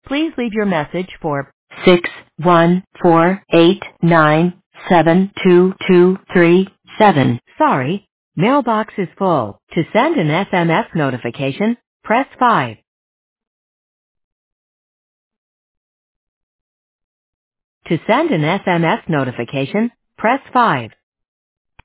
Please leave your message for 61489722237. Sorry, mailbox is full. To send an SMS notification, press 5. To send an SMS notification, press 5.